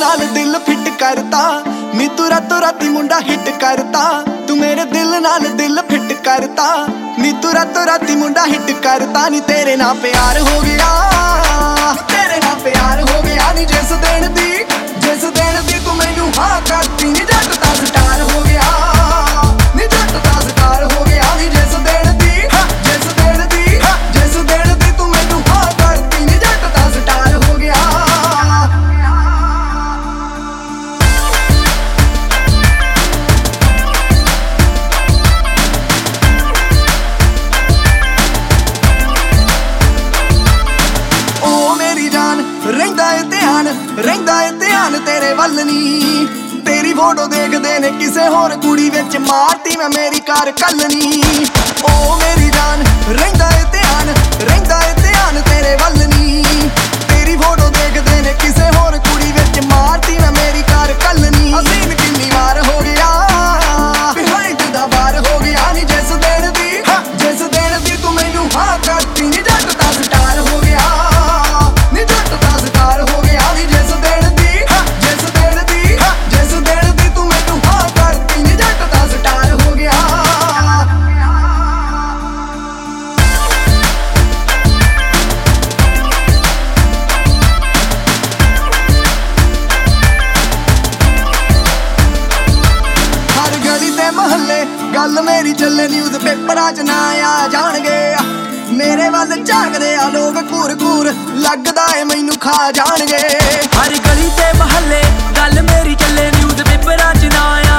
नाल दिल फिट करता नी तू रातों राती मुंडा हिट करता तू मेरे दिल नाल दिल फिट करता नी तू रातों राती मुंडा हिट करता नी तेरे नाल प्यार हो गया तेरे नाल प्यार हो गया नी जिस दिन दी तू मैनू हाँ करती नी जट दा स्टार हो गया नी जट दा स्टार हो गया नी जिस दिन दी तू मैनू हाँ करती नी जट दा स्टार हो गया। ਰਹਿੰਦਾ ਏ ਧਿਆਨ ਤੇਰੇ ਵੱਲ ਨੀ ਤੇਰੀ ਫੋਟੋ ਦੇਖਦੇ ਨੇ ਕਿਸੇ ਹੋਰ ਕੁੜੀ ਵਿੱਚ ਮਾਰਤੀ ਮੈਂ ਮੇਰੀ ਕਾਰ ਕੱਲ ਨੀ ਓ ਮੇਰੀ ਜਾਨ ਰਹਿੰਦਾ ਏ ਧਿਆਨ ਤੇਰੇ ਵੱਲ ਨੀ ਤੇਰੀ ਫੋਟੋ ਦੇਖਦੇ ਨੇ ਕਿਸੇ ਹੋਰ ਕੁੜੀ ਵਿੱਚ ਮਾਰਤੀ ਮੈਂ ਮੇਰੀ ਕਾਰ ਕੱਲ ਨੀ ਅਸੀਨ ਕਿੰਨੀ ਵਾਰ ਹੋ ਗਿਆ ਬਿਹਾਈਂਡ ਦਾ ਵਾਰ ਹੋ ਗਿਆ ਨੀ ਜਿਸ ਦਿਨ ਦੀ ਤੂੰ ਮੈਨੂੰ ਹਾਂ ਕਰਤੀ ਨੀ ਜੱਟ ਦਾ ਸਟਾਰ ਹੋ ਗਿਆ ਨੀ ਜੱਟ ਦਾ ਸਟਾਰ ਹੋ ਗਿਆ ਨੀ ਜਿਸ ਦਿਨ ਦੀ ਤੂੰ ਮੈਨੂੰ ਹਾਂ ਕਰਤੀ ਨੀ ਜੱਟ ਦਾ ਸਟਾਰ ਹੋ ਗਿਆ। ਹਰ ਗਲੀ ਤੇ ਮੁਹੱਲੇ ਗੱਲ ਮੇਰੀ ਚੱਲੇ ਨਿਊਜ਼ ਪੇਪਰਾਂ 'ਚ ਨਾ ਆ ਜਾਣਗੇ ਮੇਰੇ ਵੱਲ ਝਾਕਦੇ ਆ ਲੋਕ ਘੂਰ ਲੱਗਦਾ ਏ ਮੈਨੂੰ ਖਾ ਜਾਣਗੇ। ਹਰ ਗਲੀ ਤੇ ਮੁਹੱਲੇ ਗੱਲ ਮੇਰੀ ਚੱਲੇ ਨਿਊਜ਼ ਪੇਪਰਾਂ 'ਚ ਨਾ